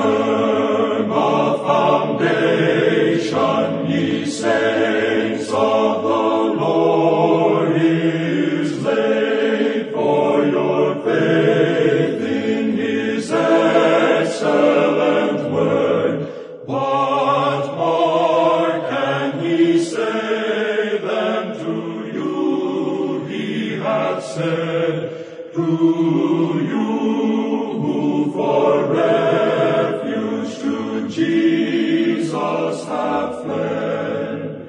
firm a foundation, ye saints of the Lord is laid, for your faith in his excellent word. What more can he say than to you he hath said, to you who for refuge to Jesus have fled?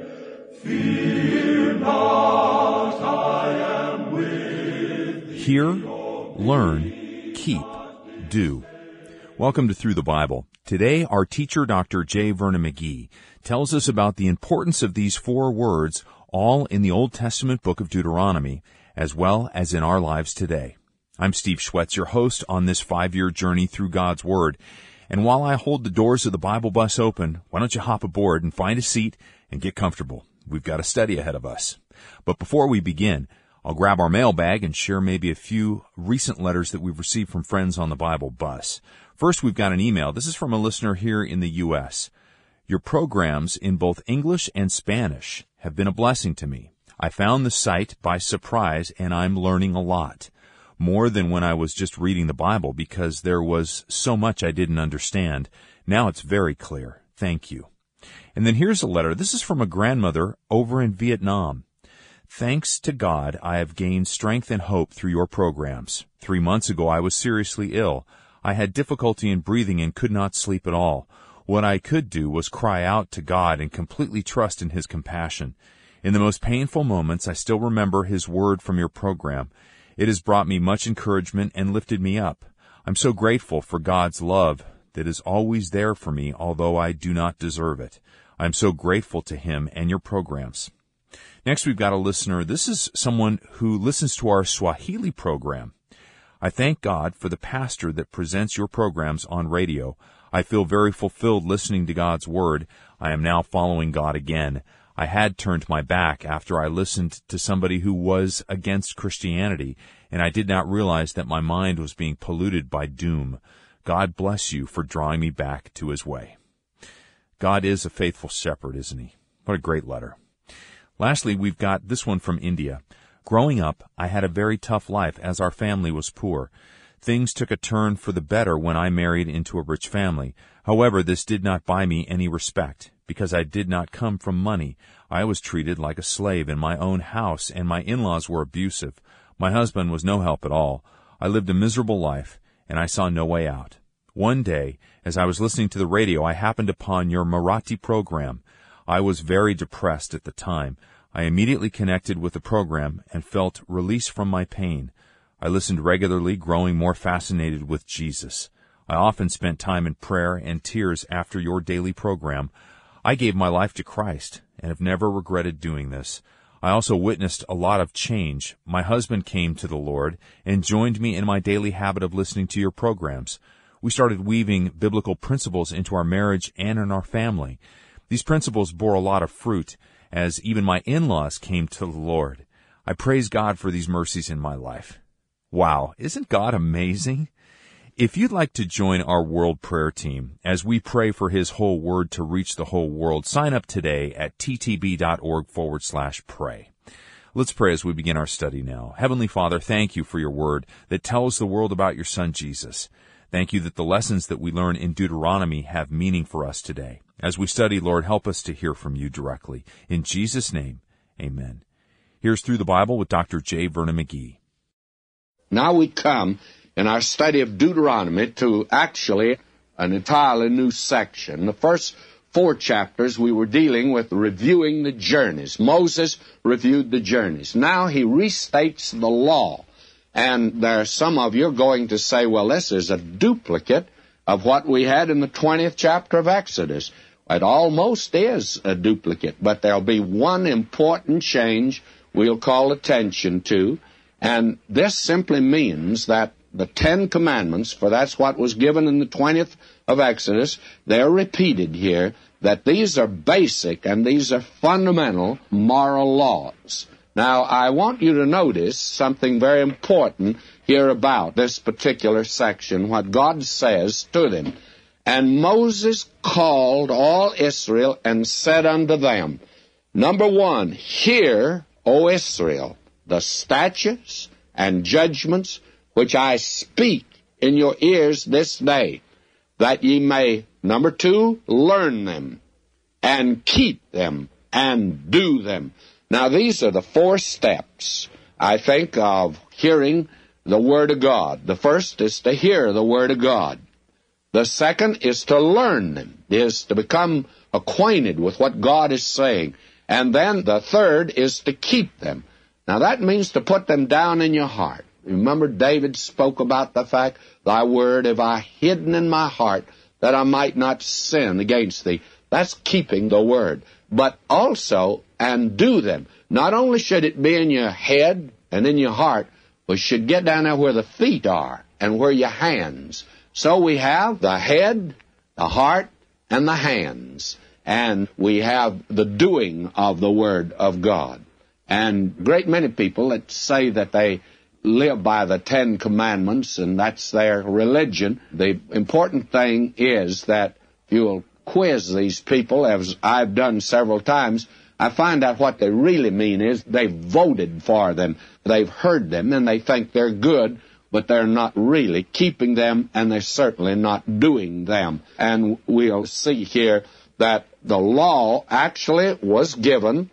Fear not, I am with thee. Hear, learn, keep, do. Welcome to Through the Bible. Today, our teacher, Dr. J. Vernon McGee, tells us about the importance of these 4 words, all in the Old Testament book of Deuteronomy, as well as in our lives today. I'm Steve Schwetz, your host on this 5-year journey through God's Word. And while I hold the doors of the Bible bus open, why don't you hop aboard and find a seat and get comfortable? We've got a study ahead of us. But before we begin, I'll grab our mailbag and share maybe a few recent letters that we've received from friends on the Bible bus. First, we've got an email. This is from a listener here in the U.S. Your programs in both English and Spanish have been a blessing to me. I found the site by surprise, and I'm learning a lot. More than when I was just reading the Bible, because there was so much I didn't understand. Now it's very clear. Thank you. And then here's a letter. This is from a grandmother over in Vietnam. Thanks to God, I have gained strength and hope through your programs. 3 months ago, I was seriously ill. I had difficulty in breathing and could not sleep at all. What I could do was cry out to God and completely trust in His compassion. In the most painful moments, I still remember His word from your program. It has brought me much encouragement and lifted me up. I'm so grateful for God's love that is always there for me, although I do not deserve it. I'm so grateful to Him and your programs. Next, we've got a listener. This is someone who listens to our Swahili program. I thank God for the pastor that presents your programs on radio. I feel very fulfilled listening to God's Word. I am now following God again. I had turned my back after I listened to somebody who was against Christianity, and I did not realize that my mind was being polluted by doom. God bless you for drawing me back to His way. God is a faithful shepherd, isn't He? What a great letter. Lastly, we've got this one from India. Growing up, I had a very tough life as our family was poor. Things took a turn for the better when I married into a rich family. However, this did not buy me any respect, because I did not come from money. I was treated like a slave in my own house, and my in-laws were abusive. My husband was no help at all. I lived a miserable life, and I saw no way out. One day, as I was listening to the radio, I happened upon your Marathi program. I was very depressed at the time. I immediately connected with the program and felt release from my pain. I listened regularly, growing more fascinated with Jesus. I often spent time in prayer and tears after your daily program. I gave my life to Christ and have never regretted doing this. I also witnessed a lot of change. My husband came to the Lord and joined me in my daily habit of listening to your programs. We started weaving biblical principles into our marriage and in our family. These principles bore a lot of fruit, as even my in-laws came to the Lord. I praise God for these mercies in my life. Wow, isn't God amazing? If you'd like to join our World Prayer Team as we pray for His whole Word to reach the whole world, sign up today at ttb.org/pray. Let's pray as we begin our study now. Heavenly Father, thank you for your Word that tells the world about your Son Jesus. Thank you that the lessons that we learn in Deuteronomy have meaning for us today. As we study, Lord, help us to hear from you directly. In Jesus' name, amen. Here's Through the Bible with Dr. J. Vernon McGee. Now we come in our study of Deuteronomy to actually an entirely new section. The first 4 chapters we were dealing with reviewing the journeys. Moses reviewed the journeys. Now he restates the law. And there are some of you going to say, well, this is a duplicate of what we had in the 20th chapter of Exodus. It almost is a duplicate, but there'll be one important change we'll call attention to, and this simply means that the 10 Commandments, for that's what was given in the 20th of Exodus, they're repeated here, that these are basic and these are fundamental moral laws. Now, I want you to notice something very important here about this particular section, what God says to them. And Moses called all Israel and said unto them, number one, hear, O Israel, the statutes and judgments which I speak in your ears this day, that ye may, number two, learn them, and keep them, and do them. Now, these are the 4 steps, I think, of hearing the Word of God. The first is to hear the Word of God. The second is to learn them, is to become acquainted with what God is saying. And then the third is to keep them. Now, that means to put them down in your heart. Remember, David spoke about the fact, thy word have I hidden in my heart, that I might not sin against thee. That's keeping the word. But also, and do them. Not only should it be in your head and in your heart, but should get down there where the feet are and where your hands. So we have the head, the heart, and the hands. And we have the doing of the Word of God. And a great many people that say that they live by the 10 Commandments and that's their religion, the important thing is that you'll quiz these people, as I've done several times. I find out what they really mean is they've voted for them. They've heard them and they think they're good, but they're not really keeping them, and they're certainly not doing them. And we'll see here that the law actually was given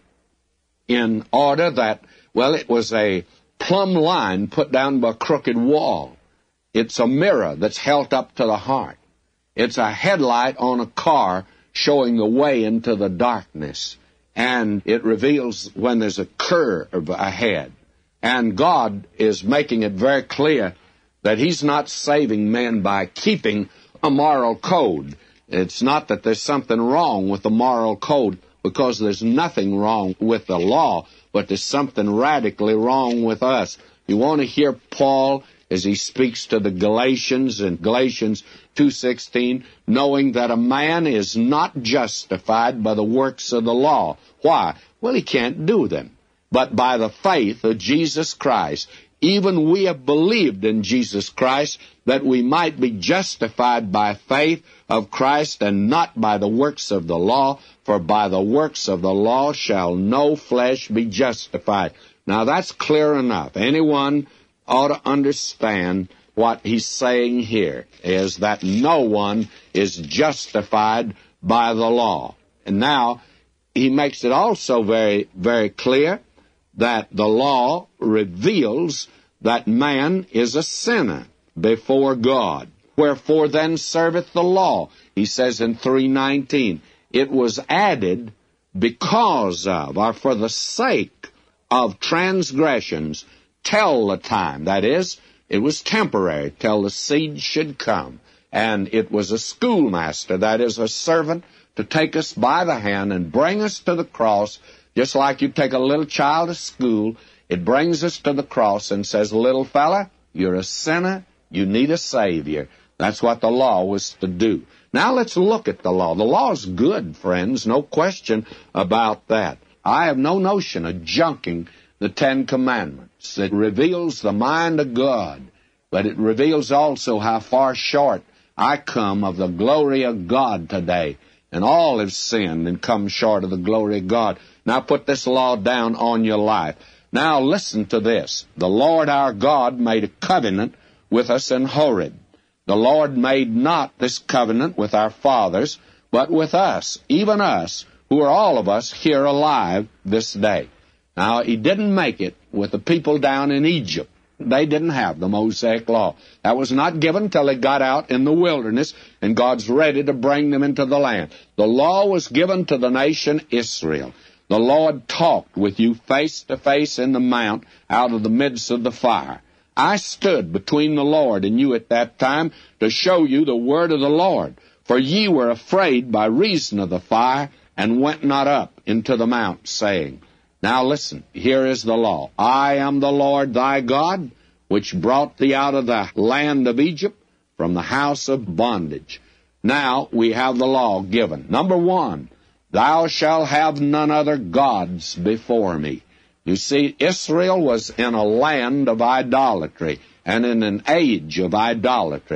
in order that, well, it was a plumb line put down by a crooked wall. It's a mirror that's held up to the heart. It's a headlight on a car showing the way into the darkness. And it reveals when there's a curve ahead. And God is making it very clear that He's not saving men by keeping a moral code. It's not that there's something wrong with the moral code, because there's nothing wrong with the law, but there's something radically wrong with us. You want to hear Paul as he speaks to the Galatians in Galatians 2:16, knowing that a man is not justified by the works of the law. Why? Well, he can't do them. But by the faith of Jesus Christ, even we have believed in Jesus Christ, that we might be justified by faith of Christ and not by the works of the law, for by the works of the law shall no flesh be justified. Now that's clear enough. Anyone ought to understand what he's saying here, is that no one is justified by the law. And now he makes it also very, very clear that the law reveals that man is a sinner before God. Wherefore then serveth the law? He says in 3:19, it was added because of, or for the sake of transgressions, till the time. That is, it was temporary, till the seed should come. And it was a schoolmaster, that is, a servant, to take us by the hand and bring us to the cross, just like you take a little child to school. It brings us to the cross and says, little fella, you're a sinner, you need a Savior. That's what the law was to do. Now let's look at the law. The law is good, friends, no question about that. I have no notion of junking the 10 Commandments. It reveals the mind of God, but it reveals also how far short I come of the glory of God today. And all have sinned and come short of the glory of God. Now put this law down on your life. Now listen to this. The Lord our God made a covenant with us in Horeb. The Lord made not this covenant with our fathers, but with us, even us, who are all of us here alive this day. Now, He didn't make it with the people down in Egypt. They didn't have the Mosaic law. That was not given till they got out in the wilderness, and God's ready to bring them into the land. The law was given to the nation Israel. The Lord talked with you face to face in the mount out of the midst of the fire. I stood between the Lord and you at that time to show you the word of the Lord. For ye were afraid by reason of the fire, and went not up into the mount, saying, now listen, here is the law. I am the Lord thy God, which brought thee out of the land of Egypt, from the house of bondage. Now we have the law given. Number one, thou shalt have none other gods before me. You see, Israel was in a land of idolatry and in an age of idolatry.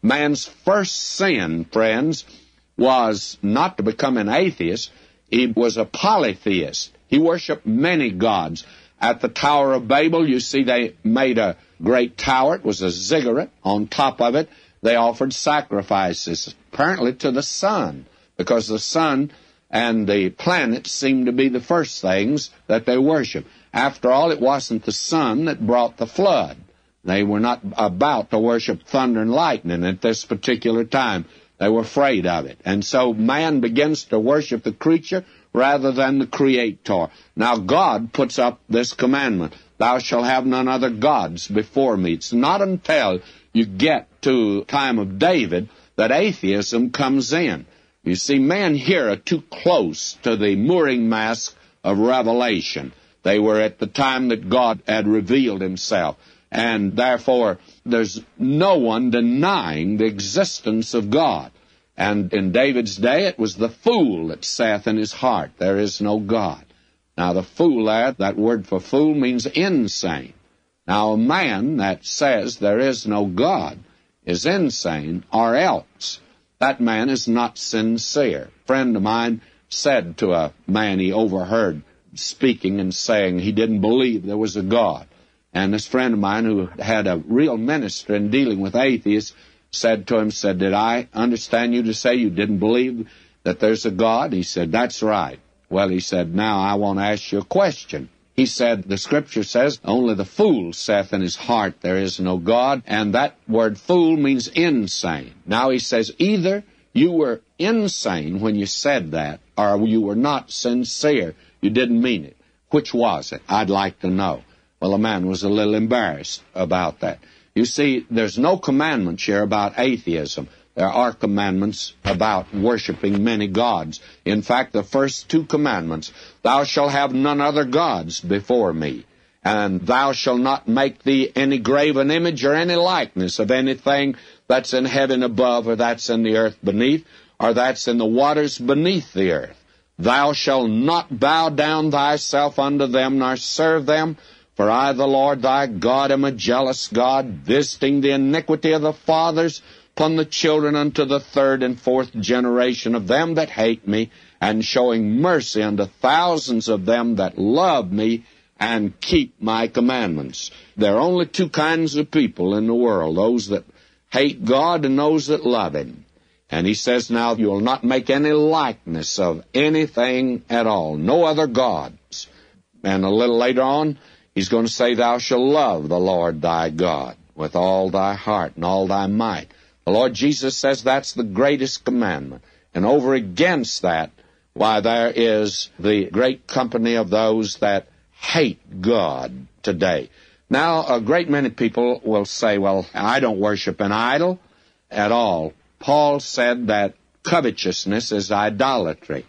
Man's first sin, friends, was not to become an atheist. He was a polytheist. He worshiped many gods. At the Tower of Babel, you see they made a great tower. It was a ziggurat. On top of it, they offered sacrifices, apparently to the sun, because the sun and the planets seemed to be the first things that they worshiped. After all, it wasn't the sun that brought the flood. They were not about to worship thunder and lightning at this particular time. They were afraid of it. And so man begins to worship the creature rather than the Creator. Now God puts up this commandment, thou shalt have none other gods before me. It's not until you get to the time of David that atheism comes in. You see, men here are too close to the mooring mast of revelation. They were at the time that God had revealed himself. And therefore, there's no one denying the existence of God. And in David's day, it was the fool that saith in his heart, there is no God. Now, the fool there, that word for fool means insane. Now, a man that says there is no God is insane, or else that man is not sincere. A friend of mine said to a man he overheard speaking and saying he didn't believe there was a God. And this friend of mine who had a real ministry in dealing with atheists said to him, did I understand you to say you didn't believe that there's a God? He said, that's right. Well, he said, now I want to ask you a question. He said, the Scripture says, only the fool saith in his heart there is no God, and that word fool means insane. Now he says, either you were insane when you said that, or you were not sincere. You didn't mean it. Which was it? I'd like to know. Well, the man was a little embarrassed about that. You see, there's no commandments here about atheism. There are commandments about worshiping many gods. In fact, the first two commandments, thou shalt have none other gods before me, and thou shalt not make thee any graven image or any likeness of anything that's in heaven above, or that's in the earth beneath, or that's in the waters beneath the earth. Thou shalt not bow down thyself unto them, nor serve them, for I, the Lord thy God, am a jealous God, visiting the iniquity of the fathers upon the children unto the third and fourth generation of them that hate me, and showing mercy unto thousands of them that love me and keep my commandments. There are only two kinds of people in the world, those that hate God and those that love him. And he says now, you will not make any likeness of anything at all, no other gods. And a little later on, he's going to say, thou shalt love the Lord thy God with all thy heart and all thy might. The Lord Jesus says that's the greatest commandment. And over against that, why, there is the great company of those that hate God today. Now, a great many people will say, well, I don't worship an idol at all. Paul said that covetousness is idolatry.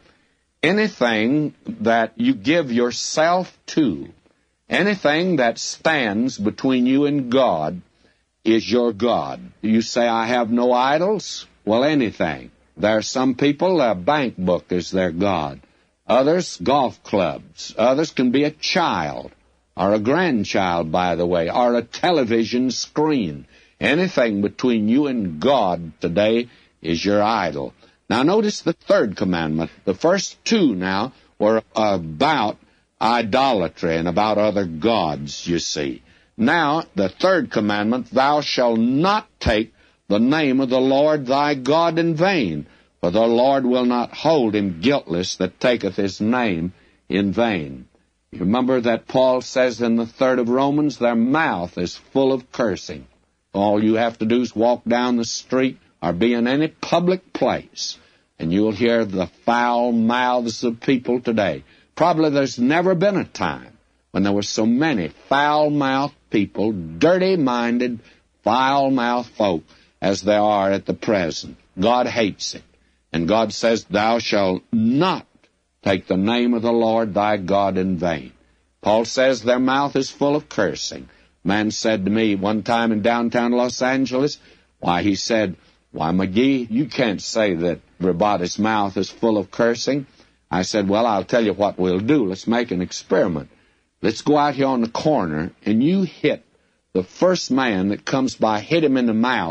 Anything that you give yourself to, anything that stands between you and God, is your God. You say, I have no idols? Well, anything. There are some people, a bank book is their God. Others, golf clubs. Others can be a child, or a grandchild, by the way, or a television screen. Anything between you and God today is your idol. Now, notice the third commandment. The first two now were about idolatry and about other gods, you see. Now, the third commandment, thou shalt not take the name of the Lord thy God in vain, for the Lord will not hold him guiltless that taketh his name in vain. You remember that Paul says in the 3rd of Romans, their mouth is full of cursing. All you have to do is walk down the street or be in any public place, and you'll hear the foul mouths of people today. Probably there's never been a time when there were so many foul-mouthed people, dirty-minded, foul-mouthed folk as there are at the present. God hates it. And God says, thou shalt not take the name of the Lord thy God in vain. Paul says their mouth is full of cursing. A man said to me one time in downtown Los Angeles, he said, McGee, you can't say that everybody's mouth is full of cursing. I said, well, I'll tell you what we'll do. Let's make an experiment. Let's go out here on the corner, and you hit the first man that comes by, hit him in the mouth,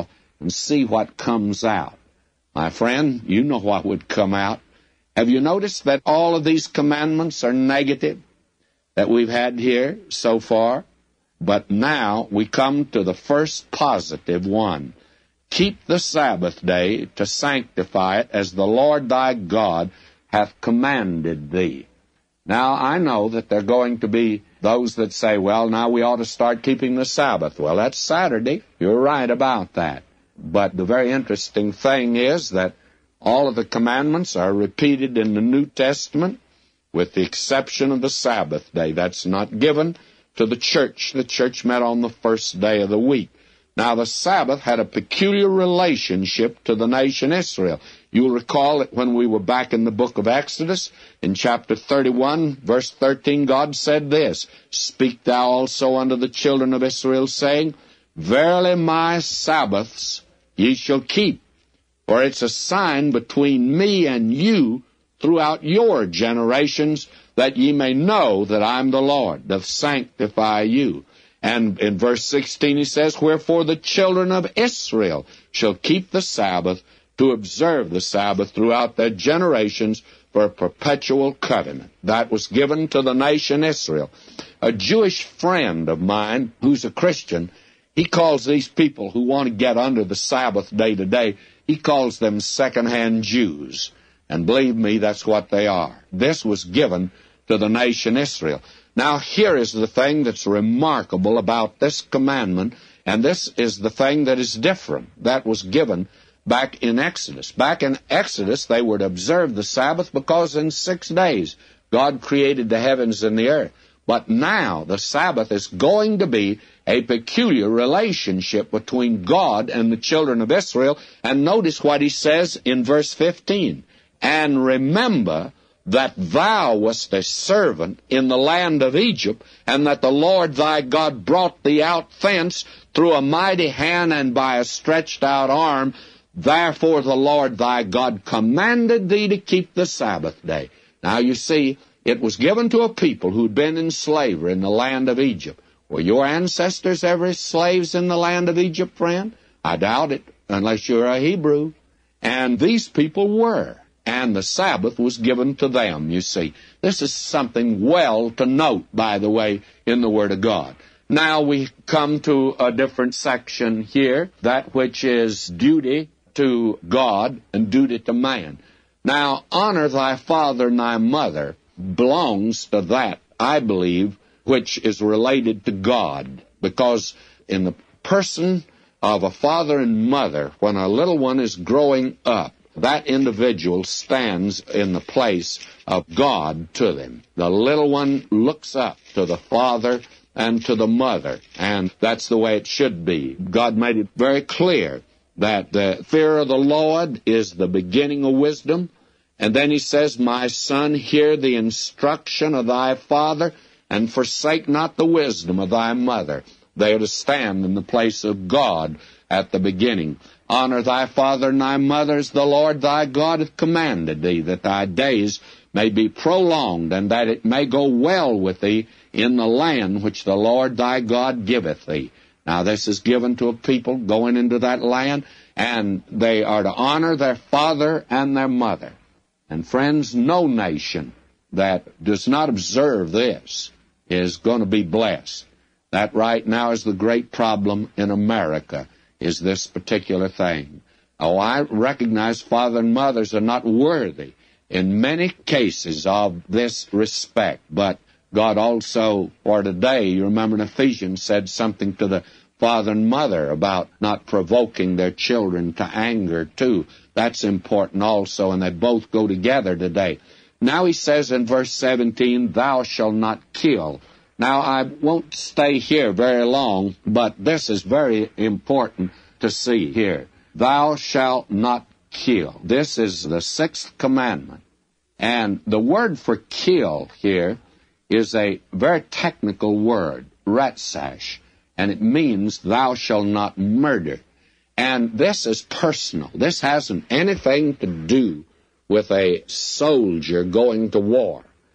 and see what comes out. My friend, you know what would come out. Have you noticed that all of these commandments are negative that we've had here so far? But now we come to the first positive one. Keep the Sabbath day to sanctify it, as the Lord thy God hath commanded thee. Now, I know that there are going to be those that say, well, now we ought to start keeping the Sabbath. Well, that's Saturday. You're right about that. But the very interesting thing is that all of the commandments are repeated in the New Testament, with the exception of the Sabbath day. That's not given to the church. The church met on the first day of the week. Now, the Sabbath had a peculiar relationship to the nation Israel. You'll recall that when we were back in the book of Exodus, in chapter 31, verse 13, God said this, Speak thou also unto the children of Israel, saying, Verily my Sabbaths ye shall keep, for it's a sign between me and you throughout your generations, that ye may know that I'm the Lord, doth sanctify you. And in verse 16 he says, Wherefore the children of Israel shall keep the Sabbath, to observe the Sabbath throughout their generations for a perpetual covenant. That was given to the nation Israel. A Jewish friend of mine, who's a Christian, he calls these people who want to get under the Sabbath day to day, he calls them second-hand Jews. And believe me, that's what they are. This was given to the nation Israel. Now, here is the thing that's remarkable about this commandment, and this is the thing that is different. That was given back in Exodus. Back in Exodus, they were to observe the Sabbath because in 6 days God created the heavens and the earth. But now the Sabbath is going to be a peculiar relationship between God and the children of Israel. And notice what he says in verse 15. And remember that thou wast a servant in the land of Egypt, and that the Lord thy God brought thee out thence through a mighty hand and by a stretched out arm. Therefore the Lord thy God commanded thee to keep the Sabbath day. Now you see, it was given to a people who'd been in slavery in the land of Egypt. Were your ancestors ever slaves in the land of Egypt, friend? I doubt it, unless you're a Hebrew. And these people were. And the Sabbath was given to them, you see. This is something well to note, by the way, in the Word of God. Now we come to a different section here, that which is duty to God and duty to man. Now, honor thy father and thy mother belongs to that, I believe, which is related to God. Because in the person of a father and mother, when a little one is growing up, that individual stands in the place of God to them. The little one looks up to the father and to the mother, and that's the way it should be. God made it very clear that the fear of the Lord is the beginning of wisdom. And then he says, My son, hear the instruction of thy father, and forsake not the wisdom of thy mother. They are to stand in the place of God at the beginning. Honor thy father and thy mother, as the Lord thy God hath commanded thee, that thy days may be prolonged, and that it may go well with thee in the land which the Lord thy God giveth thee. Now, this is given to a people going into that land, and they are to honor their father and their mother. And friends, no nation that does not observe this is going to be blessed. That right now is the great problem in America, is this particular thing. Oh, I recognize father and mothers are not worthy in many cases of this respect, but God also, for today, you remember in Ephesians, said something to the father and mother about not provoking their children to anger, too. That's important also, and they both go together today. Now he says in verse 17, Thou shalt not kill. Now, I won't stay here very long, but this is very important to see here. Thou shalt not kill. This is the 6th commandment. And the word for kill here is a very technical word, ratsash, and it means thou shalt not murder. And this is personal. This hasn't anything to do with a soldier going to war.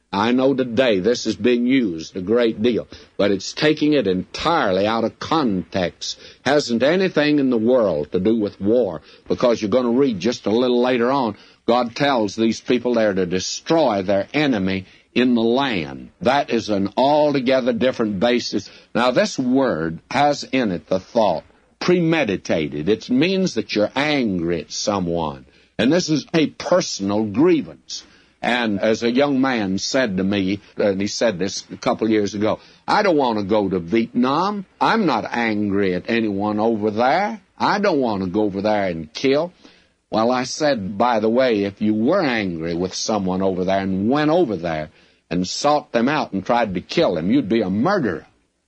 I know today this is being used a great deal, but it's taking it entirely out of context. Hasn't anything in the world to do with war, because you're going to read just a little later on, God tells these people they're to destroy their enemy in the land. That is an altogether different basis. Now, this word has in it the thought, premeditated. It means that you're angry at someone. And this is a personal grievance. And as a young man said to me, and he said this a couple of years ago, I don't want to go to Vietnam. I'm not angry at anyone over there. I don't want to go over there and kill. Well, I said, by the way, if you were angry with someone over there and went over there and sought them out and tried to kill them, you'd be a murderer.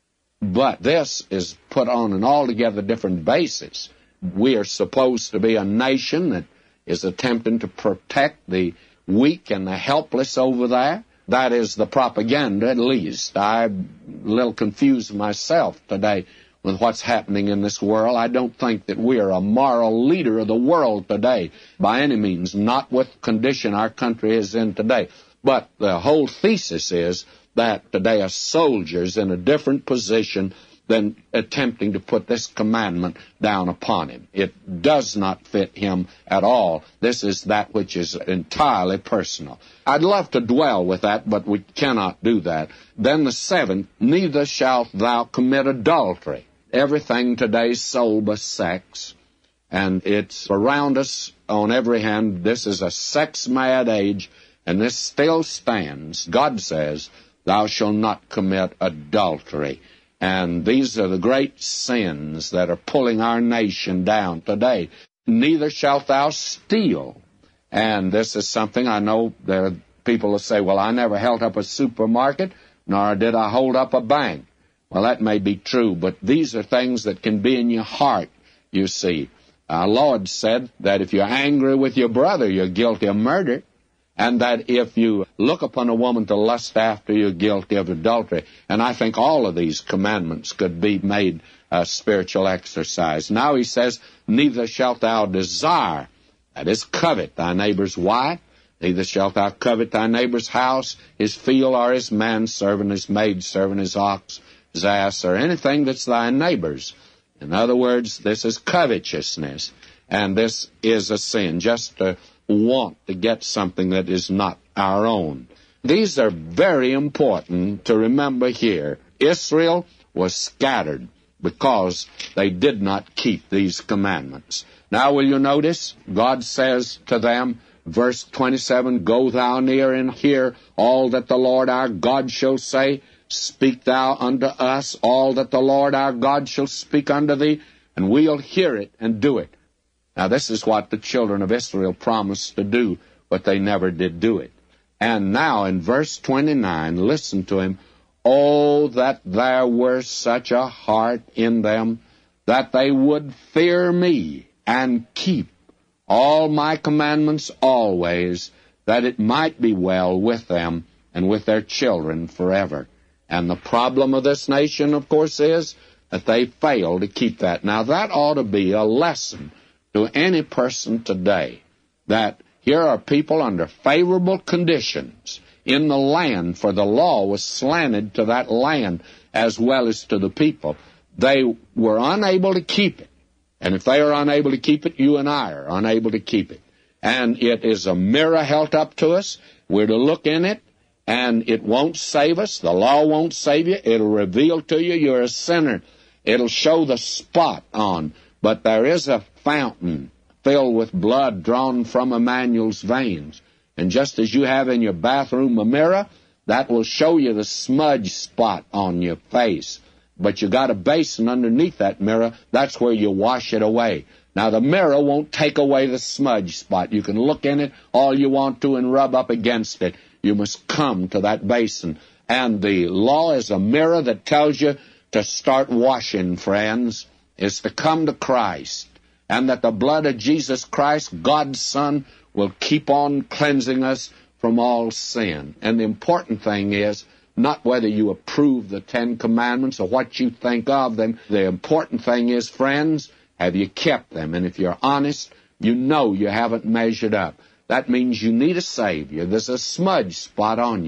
But this is put on an altogether different basis. We are supposed to be a nation that is attempting to protect the weak and the helpless over there. That is the propaganda, at least. I'm a little confused myself today with what's happening in this world. I don't think that we are a moral leader of the world today, by any means, not with the condition our country is in today. But the whole thesis is that today a soldier's in a different position than attempting to put this commandment down upon him. It does not fit him at all. This is that which is entirely personal. I'd love to dwell with that, but we cannot do that. Then the seventh, neither shalt thou commit adultery. Everything today is sold by sex, and it's around us on every hand. This is a sex-mad age, and this still stands. God says, thou shalt not commit adultery. And these are the great sins that are pulling our nation down today. Neither shalt thou steal. And this is something I know there are people who say, well, I never held up a supermarket, nor did I hold up a bank. Well, that may be true, but these are things that can be in your heart, you see. Our Lord said that if you're angry with your brother, you're guilty of murder. And that if you look upon a woman to lust after, you're guilty of adultery. And I think all of these commandments could be made a spiritual exercise. Now he says, neither shalt thou desire, that is, covet thy neighbor's wife, neither shalt thou covet thy neighbor's house, his field, or his manservant, his maidservant, his ox, his ass, or anything that's thy neighbor's. In other words, this is covetousness, and this is a sin, just to want to get something that is not our own. These are very important to remember here. Israel was scattered because they did not keep these commandments. Now will you notice, God says to them, verse 27, go thou near and hear all that the Lord our God shall say. Speak thou unto us all that the Lord our God shall speak unto thee, and we'll hear it and do it. Now, this is what the children of Israel promised to do, but they never did do it. And now, in verse 29, listen to him. Oh, that there were such a heart in them, that they would fear me and keep all my commandments always, that it might be well with them and with their children forever. And the problem of this nation, of course, is that they fail to keep that. Now, that ought to be a lesson to any person today, that here are people under favorable conditions in the land, for the law was slanted to that land as well as to the people. They were unable to keep it. And if they are unable to keep it, you and I are unable to keep it. And it is a mirror held up to us. We're to look in it, and it won't save us. The law won't save you. It'll reveal to you you're a sinner. It'll show the spot on. But there is a fountain filled with blood drawn from Emmanuel's veins. And just as you have in your bathroom a mirror, that will show you the smudge spot on your face. But you got a basin underneath that mirror. That's where you wash it away. Now, the mirror won't take away the smudge spot. You can look in it all you want to and rub up against it. You must come to that basin. And the law is a mirror that tells you to start washing, friends. Is to come to Christ, and that the blood of Jesus Christ, God's Son, will keep on cleansing us from all sin. And the important thing is not whether you approve the 10 Commandments or what you think of them. The important thing is, friends, have you kept them? And if you're honest, you know you haven't measured up. That means you need a Savior. There's a smudge spot on you.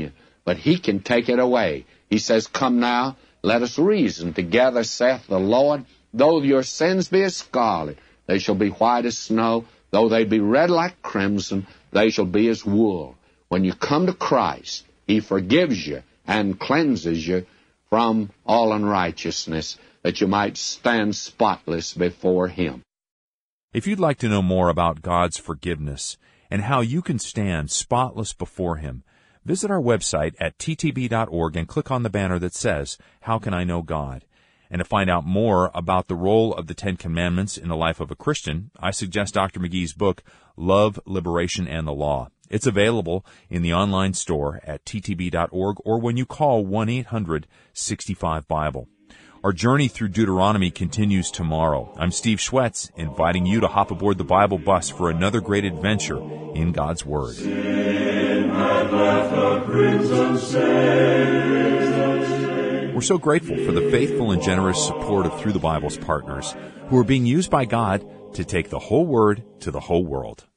but he can take it away. He says, "Come now, let us reason together, saith the Lord. Though your sins be as scarlet, they shall be white as snow. Though they be red like crimson, they shall be as wool." When you come to Christ, he forgives you and cleanses you from all unrighteousness, that you might stand spotless before him. If you'd like to know more about God's forgiveness and how you can stand spotless before him, visit our website at ttb.org and click on the banner that says, "How Can I Know God?" And to find out more about the role of the Ten Commandments in the life of a Christian, I suggest Dr. McGee's book, Love, Liberation, and the Law. It's available in the online store at ttb.org or when you call 1-800-65-BIBLE. Our journey through Deuteronomy continues tomorrow. I'm Steve Schwetz, inviting you to hop aboard the Bible bus for another great adventure in God's Word. We're so grateful for the faithful and generous support of Through the Bible's partners, who are being used by God to take the whole Word to the whole world.